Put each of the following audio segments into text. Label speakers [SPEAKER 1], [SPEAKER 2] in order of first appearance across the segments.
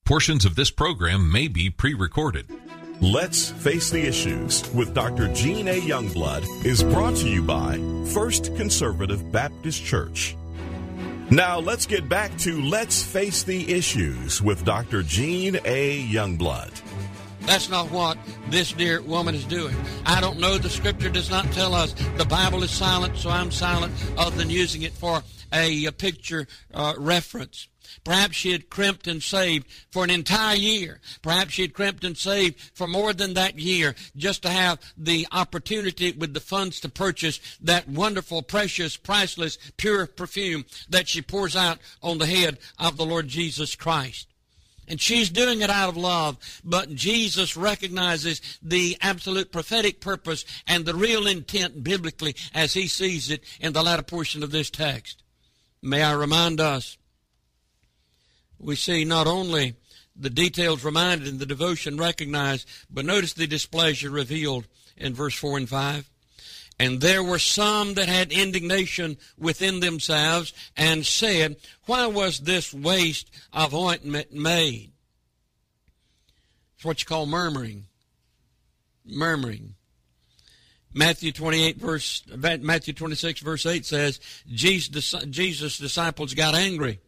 [SPEAKER 1] Portions of this program may be pre-recorded.
[SPEAKER 2] Let's Face the Issues with Dr. Gene A. Youngblood is brought to you by First Conservative Baptist Church. Now let's get back to Let's Face the Issues with Dr. Gene A. Youngblood.
[SPEAKER 3] That's not what this dear woman is doing. I don't know. The Scripture does not tell us. The Bible is silent, so I'm silent, other than using it for a picture reference. Perhaps she had crimped and saved for an entire year. Perhaps she had crimped and saved for more than that year just to have the opportunity with the funds to purchase that wonderful, precious, priceless, pure perfume that she pours out on the head of the Lord Jesus Christ. And she's doing it out of love, but Jesus recognizes the absolute prophetic purpose and the real intent biblically as he sees it in the latter portion of this text. May I remind us, we see not only the details reminded and the devotion recognized, but notice the displeasure revealed in verse 4 and 5. And there were some that had indignation within themselves and said, why was this waste of ointment made? It's what you call murmuring. Murmuring. Matthew 26 verse 8 says, Jesus' disciples got angry.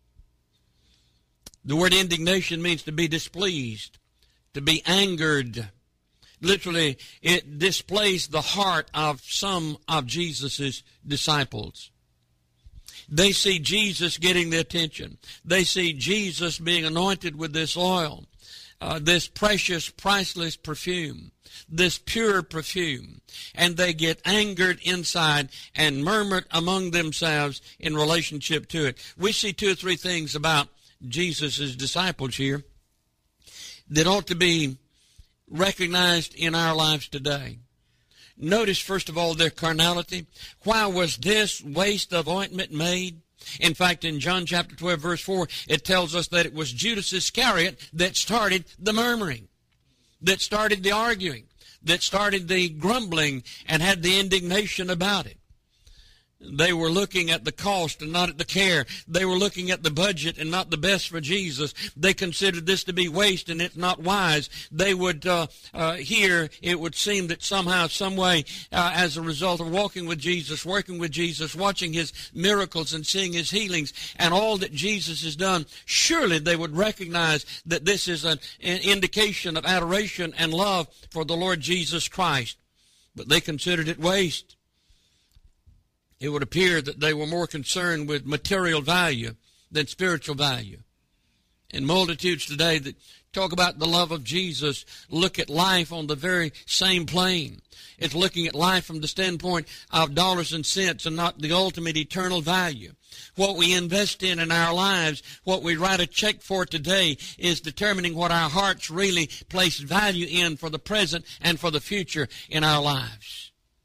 [SPEAKER 3] The word indignation means to be displeased, to be angered. Literally, it displays the heart of some of Jesus' disciples. They see Jesus getting the attention. They see Jesus being anointed with this oil, this precious, priceless perfume, this pure perfume. And they get angered inside and murmured among themselves in relationship to it. We see two or three things about Jesus' disciples here that ought to be recognized in our lives today. Notice, first of all, their carnality. Why was this waste of ointment made? In fact, in John chapter 12, verse 4, it tells us that it was Judas Iscariot that started the murmuring, that started the arguing, that started the grumbling and had the indignation about it. They were looking at the cost and not at the care. They were looking at the budget and not the best for Jesus. They considered this to be waste and it's not wise. They would here, it would seem that somehow, some way, as a result of walking with Jesus, working with Jesus, watching his miracles and seeing his healings and all that Jesus has done, surely they would recognize that this is an indication of adoration and love for the Lord Jesus Christ. But they considered it waste. It would appear that they were more concerned with material value than spiritual value. And multitudes today that talk about the love of Jesus look at life on the very same plane. It's looking at life from the standpoint of dollars and cents and not the ultimate eternal value. What we invest in our lives, what we write a check for today, is determining what our hearts really place value in for the present and for the future in our lives.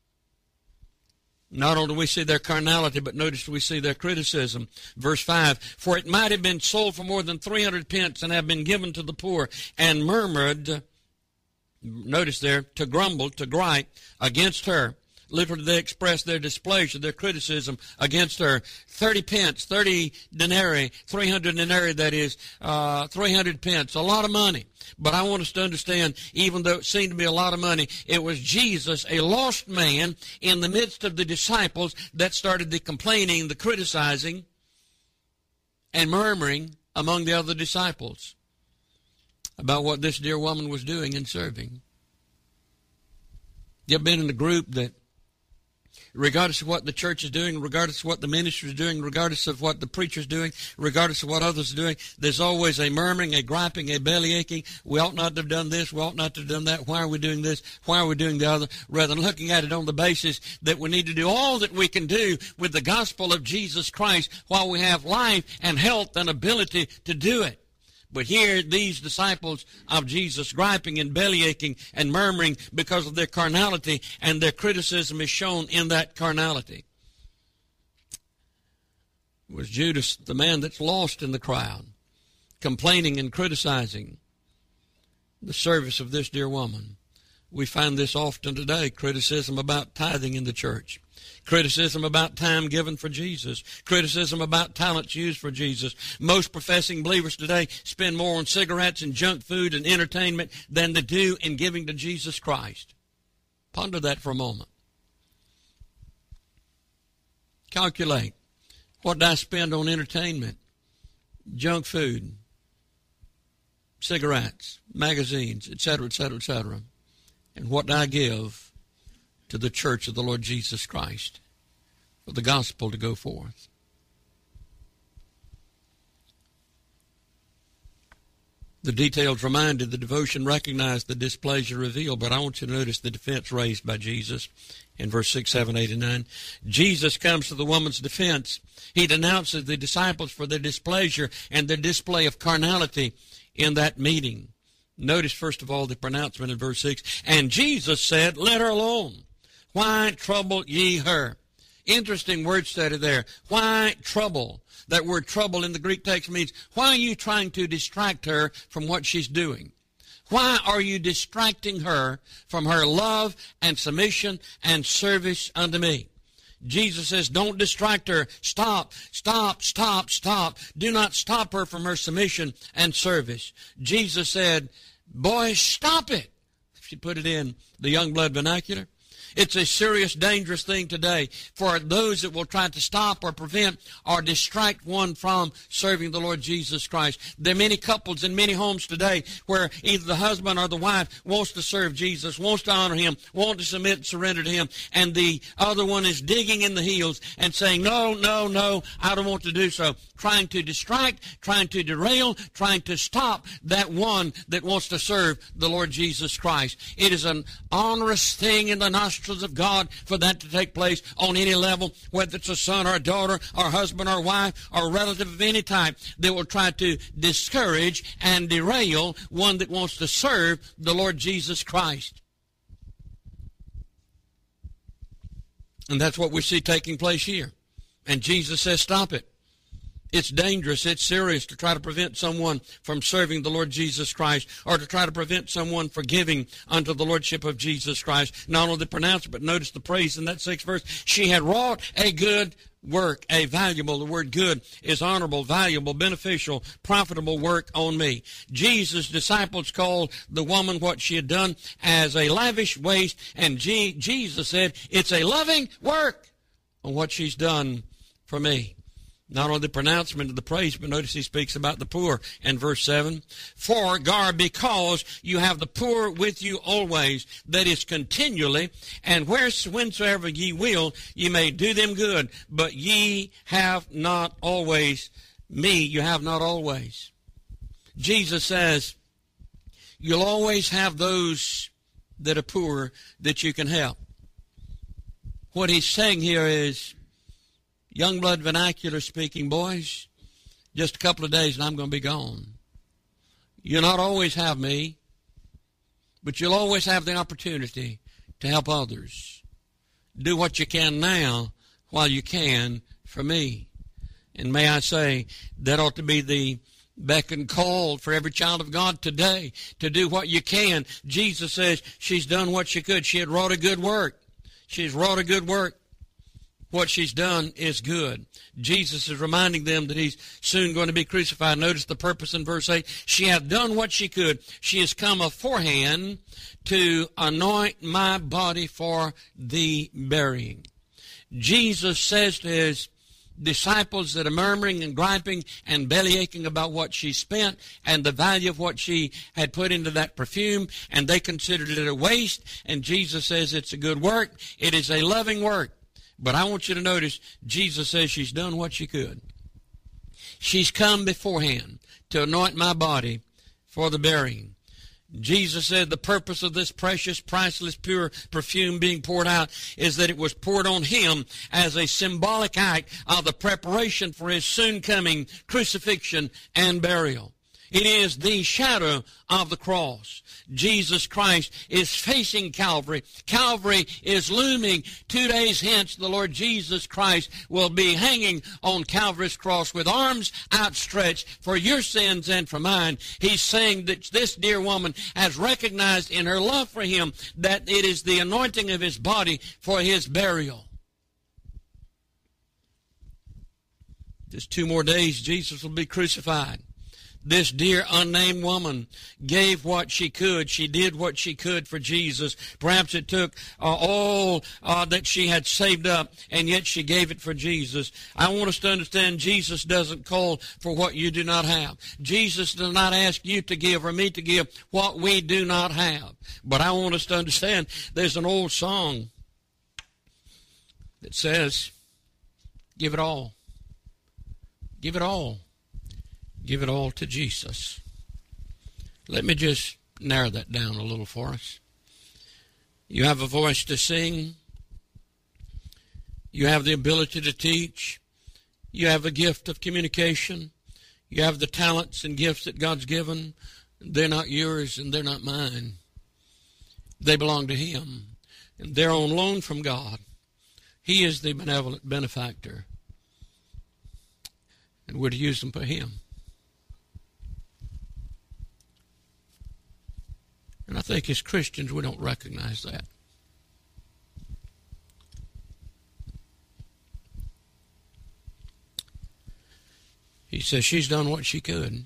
[SPEAKER 3] Not only do we see their carnality, but notice we see their criticism. Verse 5, for it might have been sold for more than 300 pence and have been given to the poor, and murmured, notice there, to grumble, to gripe against her. Literally, they expressed their displeasure, their criticism against her. 30 pence, 30 denarii, 300 denarii, that is, 300 pence, a lot of money. But I want us to understand, even though it seemed to be a lot of money, it was Jesus, a lost man, in the midst of the disciples that started the complaining, the criticizing, and murmuring among the other disciples about what this dear woman was doing and serving. You ever been in a group that, regardless of what the church is doing, regardless of what the ministry is doing, regardless of what the preacher is doing, regardless of what others are doing, there's always a murmuring, a griping, a belly aching. We ought not to have done this. We ought not to have done that. Why are we doing this? Why are we doing the other? Rather than looking at it on the basis that we need to do all that we can do with the gospel of Jesus Christ while we have life and health and ability to do it. But here, these disciples of Jesus griping and belly aching and murmuring because of their carnality, and their criticism is shown in that carnality. It was Judas, the man that's lost in the crowd, complaining and criticizing the service of this dear woman. We find this often today, criticism about tithing in the church. Criticism about time given for Jesus. Criticism about talents used for Jesus. Most professing believers today spend more on cigarettes and junk food and entertainment than they do in giving to Jesus Christ. Ponder that for a moment. Calculate. What did I spend on entertainment, junk food, cigarettes, magazines, etc., etc., etc.? And what did I give to the church of the Lord Jesus Christ for the gospel to go forth? The details reminded, the devotion recognized, the displeasure revealed, but I want you to notice the defense raised by Jesus in verse 6, 7, 8, and 9. Jesus comes to the woman's defense. He denounces the disciples for their displeasure and their display of carnality in that meeting. Notice, first of all, the pronouncement in verse 6. And Jesus said, let her alone. Why trouble ye her? Interesting word study there. Why trouble? That word trouble in the Greek text means, why are you trying to distract her from what she's doing? Why are you distracting her from her love and submission and service unto me? Jesus says, don't distract her. Stop, stop, stop, stop. Do not stop her from her submission and service. Jesus said, boy, stop it. If you put it in the Youngblood vernacular. It's a serious, dangerous thing today for those that will try to stop or prevent or distract one from serving the Lord Jesus Christ. There are many couples in many homes today where either the husband or the wife wants to serve Jesus, wants to honor him, wants to submit and surrender to him, and the other one is digging in the heels and saying, no, no, no, I don't want to do so. Trying to distract, trying to derail, trying to stop that one that wants to serve the Lord Jesus Christ. It is an onerous thing in the nostrils of God for that to take place on any level, whether it's a son or a daughter or husband or wife or a relative of any type. They will try to discourage and derail one that wants to serve the Lord Jesus Christ. And that's what we see taking place here. And Jesus says, stop it. It's dangerous, it's serious to try to prevent someone from serving the Lord Jesus Christ or to try to prevent someone from giving unto the Lordship of Jesus Christ. Not only the pronouncement, but notice the praise in that 6th verse. She had wrought a good work, a valuable, the word good is honorable, valuable, beneficial, profitable work on me. Jesus' disciples called the woman what she had done as a lavish waste, and Jesus said, it's a loving work on what she's done for me. Not only the pronouncement of the praise, but notice he speaks about the poor in verse 7. For, because you have the poor with you always, that is continually, and whensoever ye will, ye may do them good. But ye have not always me, you have not always. Jesus says, you'll always have those that are poor that you can help. What he's saying here is, Youngblood vernacular speaking, boys, just a couple of days and I'm going to be gone. You'll not always have me, but you'll always have the opportunity to help others. Do what you can now while you can for me. And may I say, that ought to be the beck and call for every child of God today, to do what you can. Jesus says she's done what she could. She had wrought a good work. She's wrought a good work. What she's done is good. Jesus is reminding them that he's soon going to be crucified. Notice the purpose in verse 8. She hath done what she could. She has come aforehand to anoint my body for the burying. Jesus says to his disciples that are murmuring and griping and bellyaching about what she spent and the value of what she had put into that perfume, and they considered it a waste, and Jesus says it's a good work. It is a loving work. But I want you to notice, Jesus says she's done what she could. She's come beforehand to anoint my body for the burying. Jesus said the purpose of this precious, priceless, pure perfume being poured out is that it was poured on him as a symbolic act of the preparation for his soon coming crucifixion and burial. It is the shadow of the cross. Jesus Christ is facing Calvary. Calvary is looming. 2 days hence, the Lord Jesus Christ will be hanging on Calvary's cross with arms outstretched for your sins and for mine. He's saying that this dear woman has recognized in her love for him that it is the anointing of his body for his burial. Just 2 more days, Jesus will be crucified. This dear unnamed woman gave what she could. She did what she could for Jesus. Perhaps it took all that she had saved up, and yet she gave it for Jesus. I want us to understand Jesus doesn't call for what you do not have. Jesus does not ask you to give or me to give what we do not have. But I want us to understand there's an old song that says, give it all. Give it all. Give it all to Jesus. Let me just narrow that down a little for us. You have a voice to sing. You have the ability to teach. You have a gift of communication. You have the talents and gifts that God's given. They're not yours and they're not mine. They belong to Him. And they're on loan from God. He is the benevolent benefactor. And we're to use them for Him. And I think as Christians, we don't recognize that. He says she's done what she could.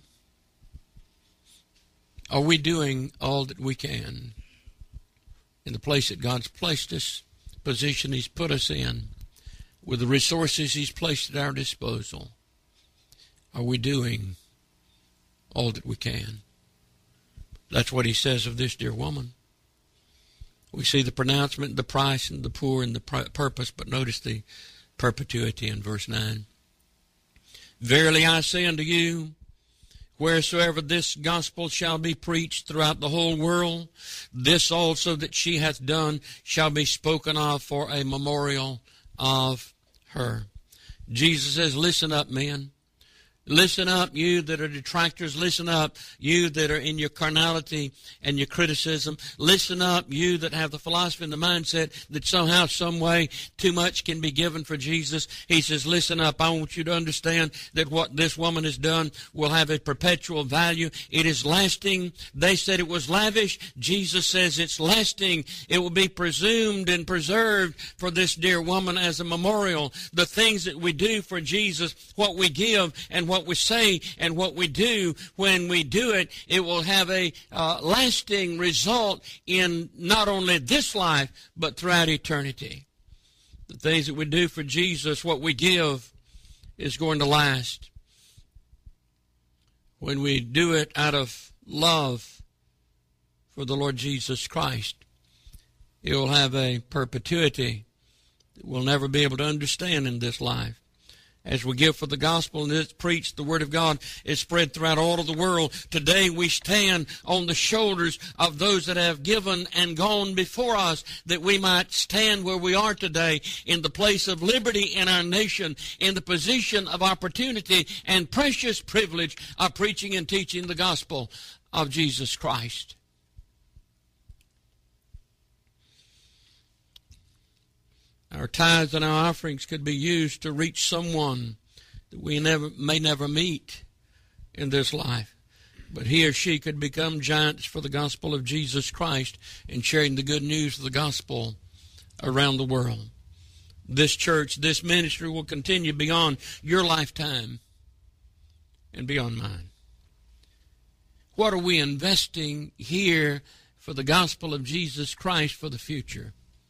[SPEAKER 3] Are we doing all that we can in the place that God's placed us, position He's put us in, with the resources He's placed at our disposal? Are we doing all that we can? That's what He says of this dear woman. We see the pronouncement, the price, and the poor, and the purpose, but notice the perpetuity in verse 9. Verily I say unto you, wheresoever this gospel shall be preached throughout the whole world, this also that she hath done shall be spoken of for a memorial of her. Jesus says, listen up, men. Listen up, you that are detractors. Listen up, you that are in your carnality and your criticism. Listen up, you that have the philosophy and the mindset that somehow, some way, too much can be given for Jesus. He says, listen up. I want you to understand that what this woman has done will have a perpetual value. It is lasting. They said it was lavish. Jesus says it's lasting. It will be presumed and preserved for this dear woman as a memorial. The things that we do for Jesus, what we give and what we say and what we do, when we do it, it will have a lasting result in not only this life, but throughout eternity. The things that we do for Jesus, what we give, is going to last. When we do it out of love for the Lord Jesus Christ, it will have a perpetuity that we'll never be able to understand in this life. As we give for the gospel and it's preached, the word of God is spread throughout all of the world. Today we stand on the shoulders of those that have given and gone before us, that we might stand where we are today in the place of liberty in our nation, in the position of opportunity and precious privilege of preaching and teaching the gospel of Jesus Christ. Our tithes and our offerings could be used to reach someone that we may never meet in this life. But he or she could become giants for the gospel of Jesus Christ and sharing the good news of the gospel around the world. This church, this ministry will continue beyond your lifetime and beyond mine. What are we investing here for the gospel of Jesus Christ for the future,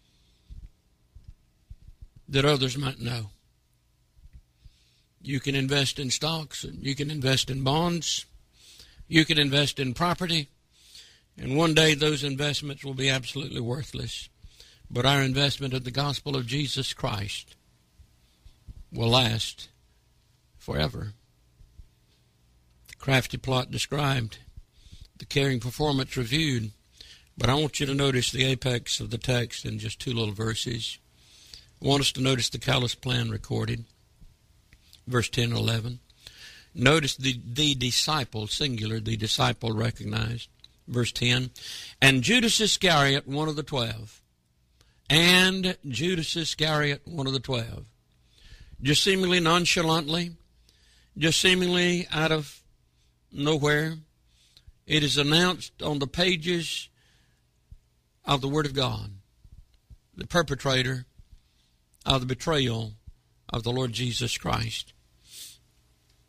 [SPEAKER 3] that others might know? You can invest in stocks, and you can invest in bonds, you can invest in property, and one day those investments will be absolutely worthless. But our investment in the gospel of Jesus Christ will last forever. The crafty plot described, the caring performance reviewed, but I want you to notice the apex of the text in just 2 little verses. I want us to notice the callous plan recorded, verse 10 and 11. Notice the disciple, singular, the disciple recognized. Verse 10, and Judas Iscariot, one of the 12. And Judas Iscariot, one of the 12. Just seemingly nonchalantly, just seemingly out of nowhere, it is announced on the pages of the Word of God, the perpetrator of the betrayal of the Lord Jesus Christ.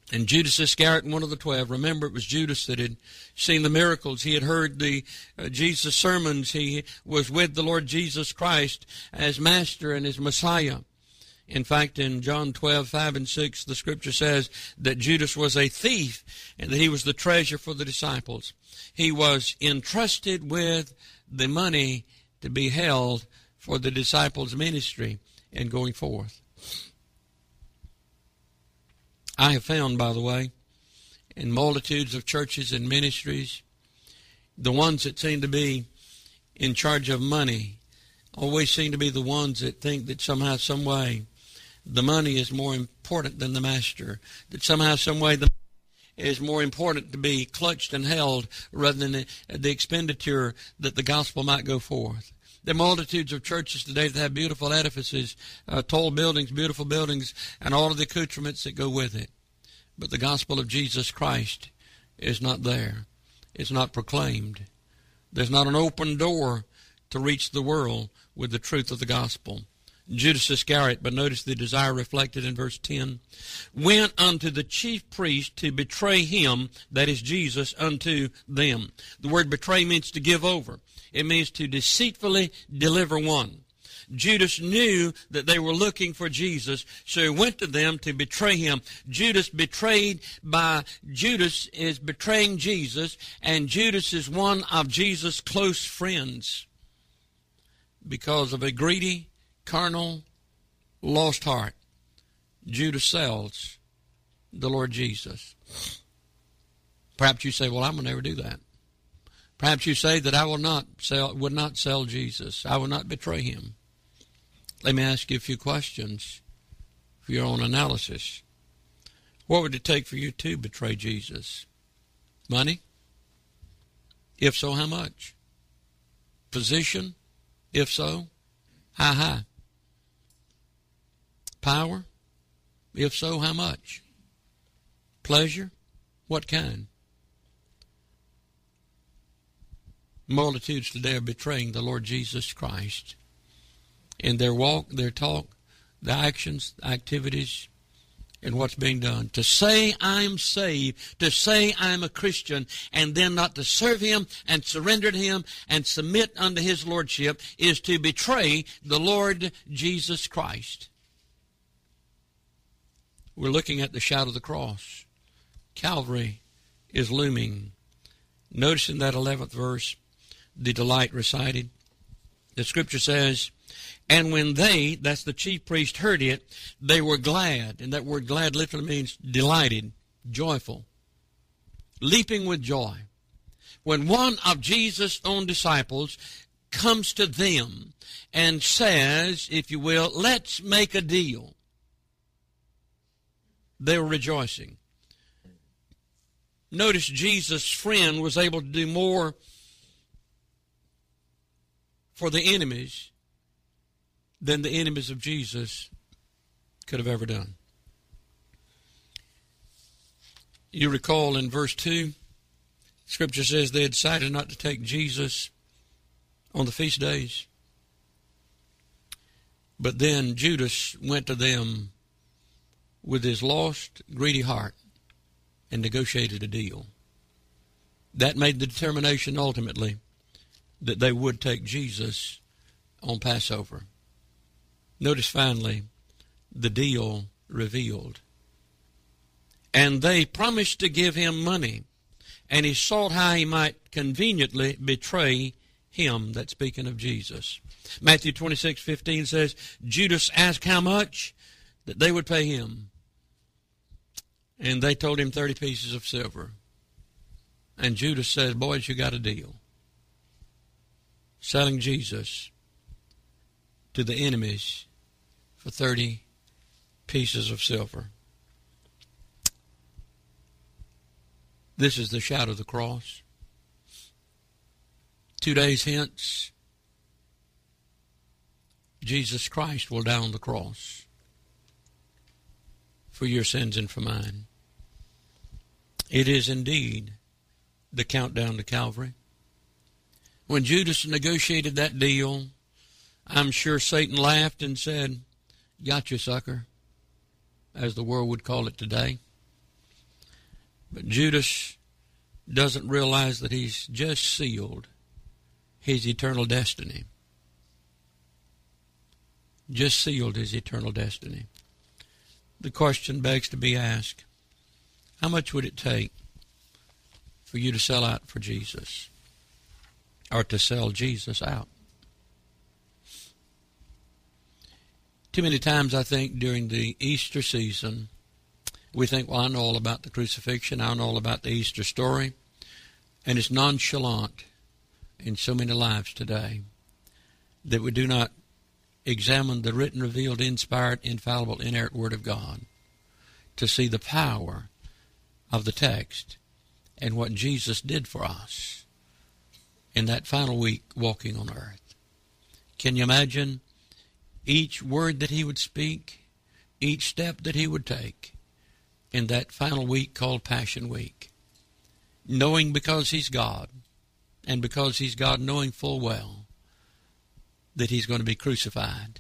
[SPEAKER 3] And Judas Iscariot, one of the 12, remember it was Judas that had seen the miracles. He had heard the Jesus sermons. He was with the Lord Jesus Christ as Master and as Messiah. In fact, in John 12:5 and 6, the Scripture says that Judas was a thief and that he was the treasure for the disciples. He was entrusted with the money to be held for the disciples' ministry and going forth. I have found, by the way, in multitudes of churches and ministries, the ones that seem to be in charge of money always seem to be the ones that think that somehow, some way, the money is more important than the master, that somehow, some way, the is more important to be clutched and held rather than the expenditure that the gospel might go forth. There are multitudes of churches today that have beautiful edifices, tall buildings, beautiful buildings, and all of the accoutrements that go with it. But the gospel of Jesus Christ is not there. It's not proclaimed. There's not an open door to reach the world with the truth of the gospel. Judas Iscariot, but notice the desire reflected in verse 10, went unto the chief priest to betray him, that is Jesus, unto them. The word betray means to give over. It means to deceitfully deliver one. Judas knew that they were looking for Jesus, so he went to them to betray him. Judas is betraying Jesus, and Judas is one of Jesus' close friends because of a greedy, carnal, lost heart. Judas sells the Lord Jesus. Perhaps you say, well, I'm going to never do that. Perhaps you say that I would not sell Jesus. I will not betray him. Let me ask you a few questions for your own analysis. What would it take for you to betray Jesus? Money? If so, how much? Position? If so, how high? Power? If so, how much? Pleasure? What kind? Multitudes today are betraying the Lord Jesus Christ in their walk, their talk, the actions, the activities, and what's being done. To say I'm saved, to say I'm a Christian, and then not to serve him and surrender to him and submit unto his lordship is to betray the Lord Jesus Christ. We're looking at the shout of the cross. Calvary is looming. Notice in that 11th verse, the delight recited. The Scripture says, and when they, that's the chief priest, heard it, they were glad. And that word glad literally means delighted, joyful, leaping with joy. When one of Jesus' own disciples comes to them and says, if you will, let's make a deal, they were rejoicing. Notice Jesus' friend was able to do more for the enemies than the enemies of Jesus could have ever done. You recall in verse 2, Scripture says they had decided not to take Jesus on the feast days. But then Judas went to them with his lost, greedy heart and negotiated a deal. That made the determination ultimately that they would take Jesus on Passover. Notice finally, the deal revealed. And they promised to give him money, and he sought how he might conveniently betray him, that's speaking of Jesus. Matthew 26:15 says, Judas asked how much that they would pay him. And they told him 30 pieces of silver. And Judas said, boys, you got a deal. Selling Jesus to the enemies for 30 pieces of silver. This is the shout of the cross. 2 days hence, Jesus Christ will die on the cross for your sins and for mine. It is indeed the countdown to Calvary. When Judas negotiated that deal, I'm sure Satan laughed and said, got you, sucker, as the world would call it today. But Judas doesn't realize that he's just sealed his eternal destiny. Just sealed his eternal destiny. The question begs to be asked, how much would it take for you to sell out for Jesus? Or to sell Jesus out? Too many times, I think, during the Easter season, we think, well, I know all about the crucifixion, I know all about the Easter story, and it's nonchalant in so many lives today that we do not examine the written, revealed, inspired, infallible, inerrant Word of God to see the power of the text and what Jesus did for us in that final week walking on earth. Can you imagine each word that he would speak, each step that he would take in that final week called Passion Week, knowing because he's God, and because he's God, knowing full well that he's going to be crucified.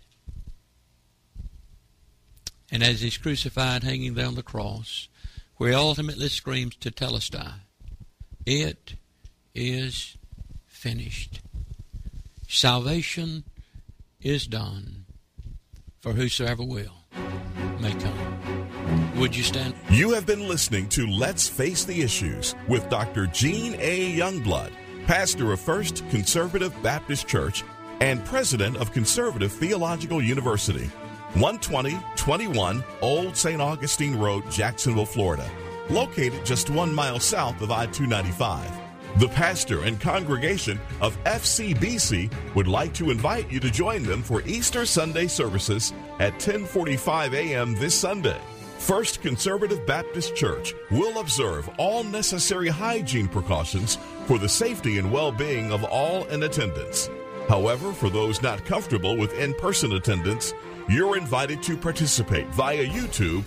[SPEAKER 3] And as he's crucified, hanging there on the cross, where he ultimately screams Tetelestai, it is finished. Salvation is done for whosoever will may come. Would you stand?
[SPEAKER 2] You have been listening to Let's Face the Issues with Dr. Gene A. Youngblood, pastor of First Conservative Baptist Church and president of Conservative Theological University, 12021 Old St. Augustine Road, Jacksonville, Florida, located just 1 mile south of I-295. The pastor and congregation of FCBC would like to invite you to join them for Easter Sunday services at 10:45 a.m. this Sunday. First Conservative Baptist Church will observe all necessary hygiene precautions for the safety and well-being of all in attendance. However, for those not comfortable with in-person attendance, you're invited to participate via YouTube,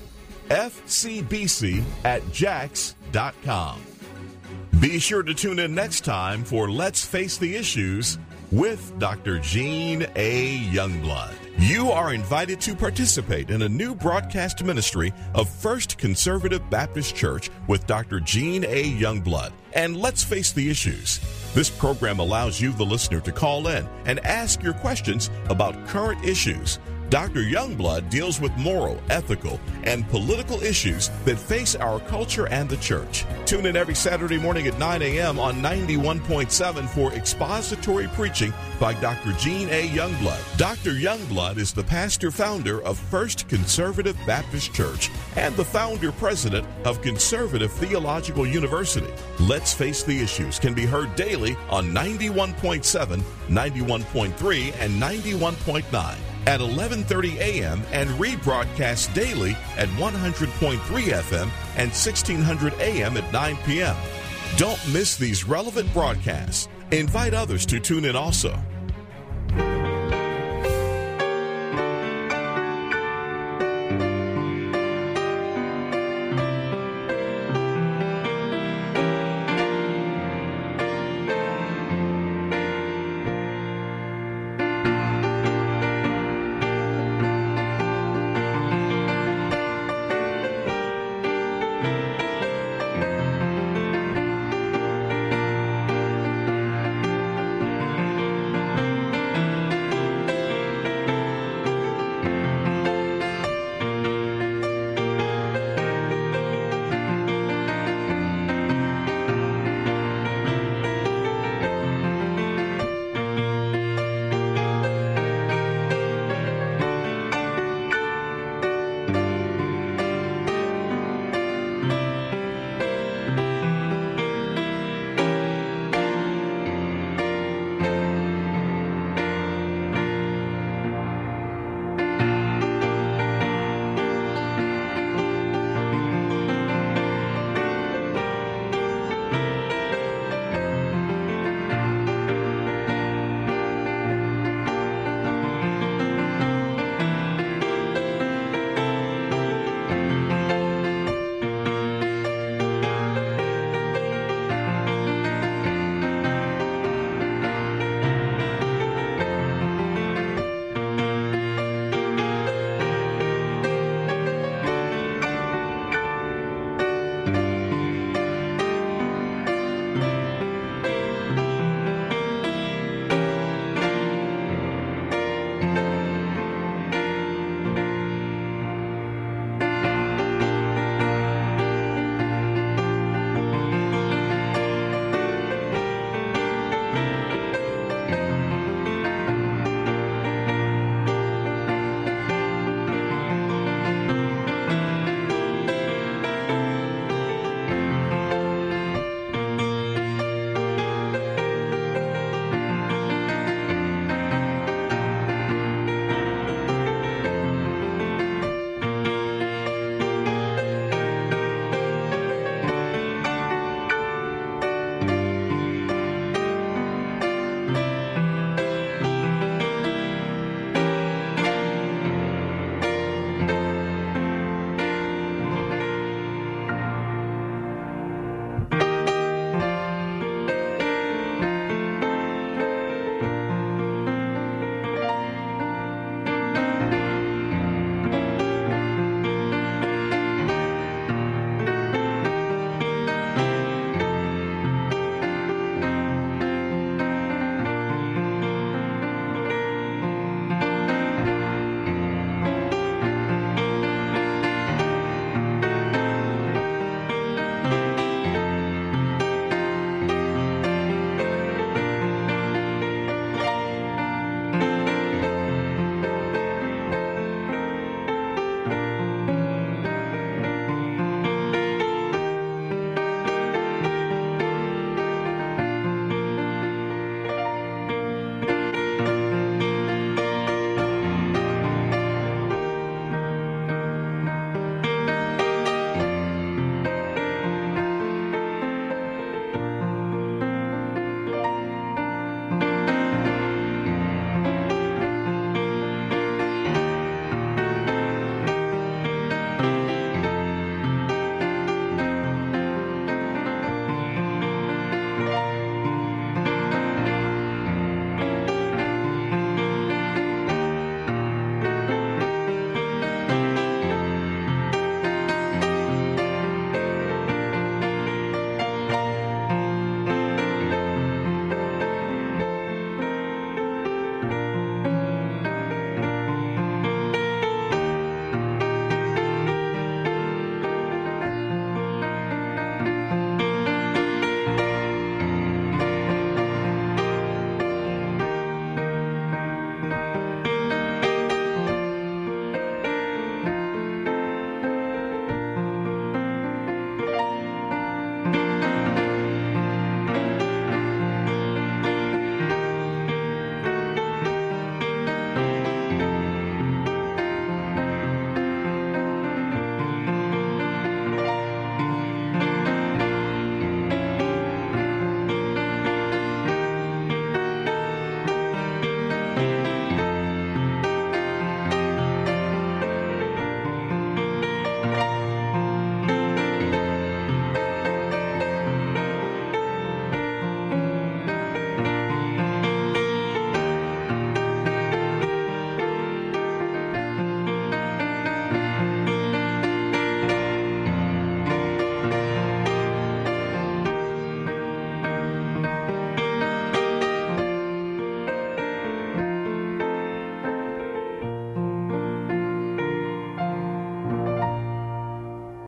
[SPEAKER 2] fcbc@jax.com. Be sure to tune in next time for Let's Face the Issues with Dr. Gene A. Youngblood. You are invited to participate in a new broadcast ministry of First Conservative Baptist Church with Dr. Gene A. Youngblood and Let's Face the Issues. This program allows you, the listener, to call in and ask your questions about current issues. Dr. Youngblood deals with moral, ethical, and political issues that face our culture and the church. Tune in every Saturday morning at 9 a.m. on 91.7 for expository preaching by Dr. Gene A. Youngblood. Dr. Youngblood is the pastor-founder of First Conservative Baptist Church and the founder-president of Conservative Theological University. Let's Face the Issues can be heard daily on 91.7, 91.3, and 91.9. at 11:30 a.m. and rebroadcast daily at 100.3 FM and 1600 a.m. at 9 p.m. Don't miss these relevant broadcasts. Invite others to tune in also.